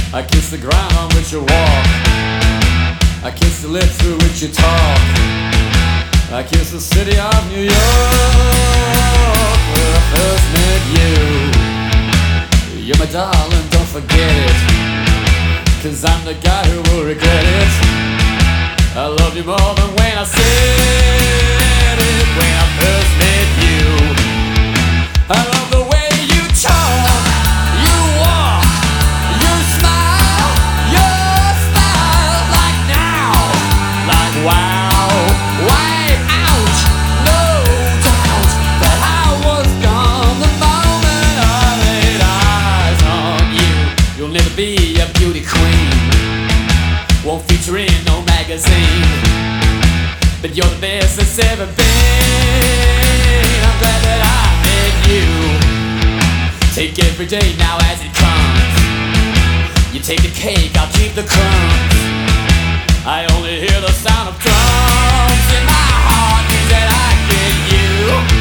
I kiss the ground on which you walk. I kiss the lips through which you talk. I kiss the city of New York where I first met you. You're my darling, don't forget it, 'cause I'm the guy who will regret it. I love you more than when I said it when I first met you. I love the way you talk, you walk, you smile, your style, like now, like wow, way out, no doubt that I was gone the moment I laid eyes on you. You'll never be a beauty queen, won't feature in no magazine, but you're the best that's ever been. I'm glad that I met you. Take every day now as it comes. You take the cake, I'll keep the crumbs. I only hear the sound of drums in my heart means that I get you.